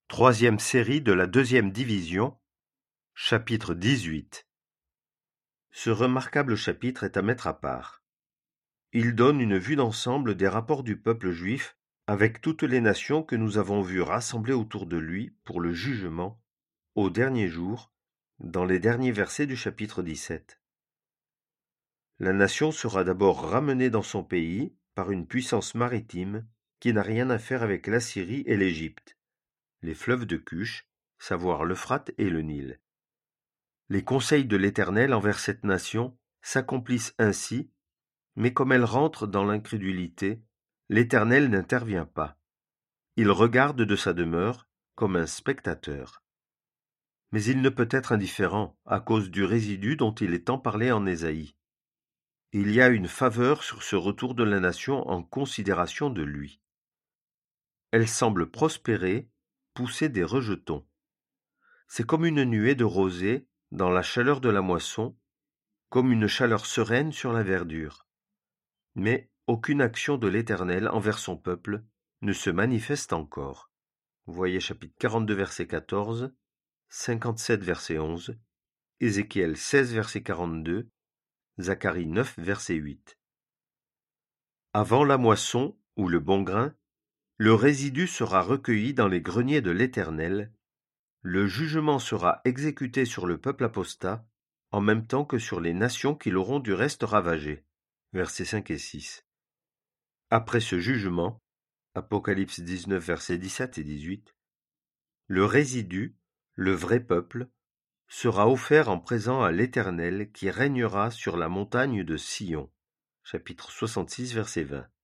Troisième série de la deuxième division, chapitre 18. Ce remarquable chapitre est à mettre à part. Il donne une vue d'ensemble des rapports du peuple juif avec toutes les nations que nous avons vues rassemblées autour de lui pour le jugement, au dernier jour, dans les derniers versets du chapitre 17. La nation sera d'abord ramenée dans son pays par une puissance maritime qui n'a rien à faire avec l'Assyrie et l'Égypte, les fleuves de Cush, savoir l'Euphrate et le Nil. Les conseils de l'Éternel envers cette nation s'accomplissent ainsi, mais comme elle rentre dans l'incrédulité, l'Éternel n'intervient pas. Il regarde de sa demeure comme un spectateur. Mais il ne peut être indifférent à cause du résidu dont il est tant parlé en Ésaïe. Il y a une faveur sur ce retour de la nation en considération de lui. Elle semble prospérer, pousser des rejetons. C'est comme une nuée de rosée dans la chaleur de la moisson, comme une chaleur sereine sur la verdure. Mais aucune action de l'Éternel envers son peuple ne se manifeste encore. Voyez chapitre 42, verset 14, 57, verset 11, Ézéchiel 16, verset 42, Zacharie 9, verset 8. Avant la moisson, ou le bon grain, le résidu sera recueilli dans les greniers de l'Éternel, le jugement sera exécuté sur le peuple apostat, en même temps que sur les nations qui l'auront du reste ravagé. Versets 5 et 6. Après ce jugement, Apocalypse 19, versets 17 et 18, le résidu, le vrai peuple, sera offert en présent à l'Éternel qui régnera sur la montagne de Sion. Chapitre 66, verset 20.